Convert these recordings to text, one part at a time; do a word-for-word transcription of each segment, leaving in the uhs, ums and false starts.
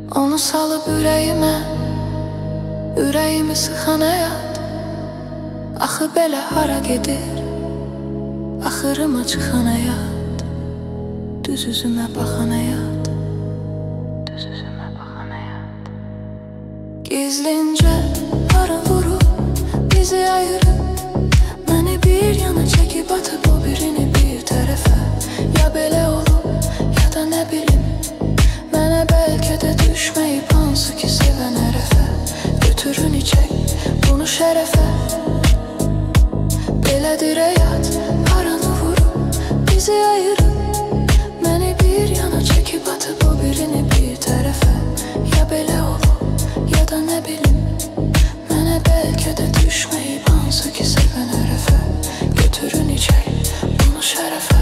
Onu salıp ürəyimə, ürəyimi sıxan həyat. Axı belə hara gedir, axırıma çıxan həyat. Düz üzümə baxan həyat, düz üzümə baxan həyat. Gizlincə para vurub, bizi ayırıb, məni bir yana çəkib atıb o birini bir tərəfə. Ya belə olub, ya da nə bilim, mənə bəlkə də düşməyib hansı ki sevən ərəfə. Götürün içək bunu şərəfə. Belədir həyat, paranı vurub, bizi ayırıb, məni bir yana çəkib atıb o birini bir tərəfə. Ya belə olub, ya da nə bilim, mənə bəlkə də düşməyib hansı ki sevən ərəfə. Götürün içək bunu şərəfə.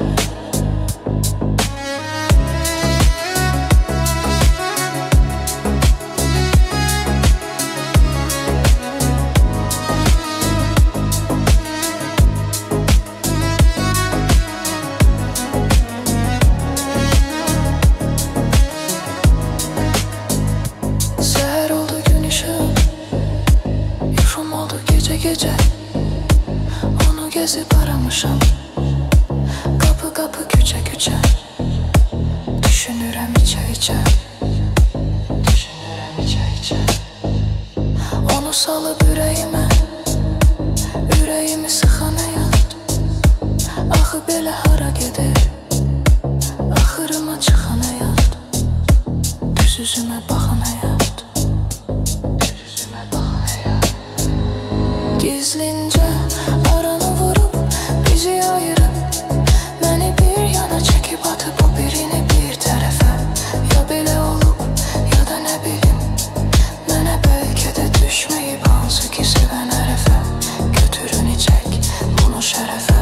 Gece onu gezip aramışam, kapı kapı küçe küçe. Düşünürəm içe içe, düşünürəm içe içe. Onu salıp ürəyimə, ürəyimi sıxan həyat. Axı belə hara gedir, axırıma çıxan həyat. Düz üzümə baxan həyat, düz üzümə baxan həyat. Gizlincə aranı vurub, bizi ayırıb, məni bir yana çəkib atıb o birini bir tərəfə. Ya belə olub, ya da nə bilim, mənə bəlkə də düşməyib hansı ki sevən ərəfə. Götürün içək bunu şərəfə.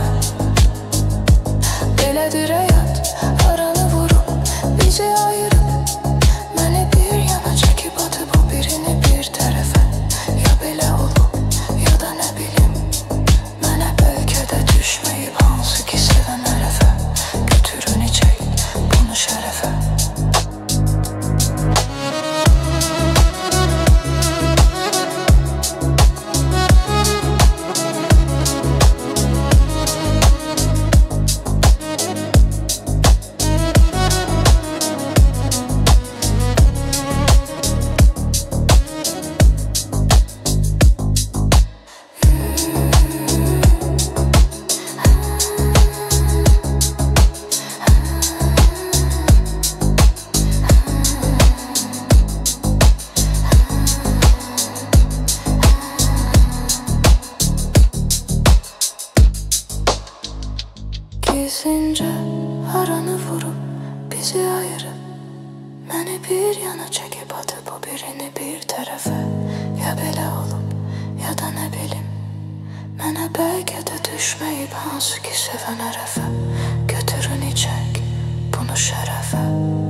Belədir həyat, aranı vurub, bizi ayırıb, məni bir yana çəkib atıb o birini bir tərəfə. Ya belə olub, ya da nə bilim, mənə bəlkə də düşməyib hansı ki sevən ərəfə. Götürün içək bunu şərəfə. Gizlincə aranı vurub, bizi ayırıb, məni bir yana çəkib atıb o birini bir tərəfə. Ya belə olub, ya da nə bilim, mənə bəlkə də düşməyib hansı ki sevən ərəfə. Götürün içək bunu şərəfə.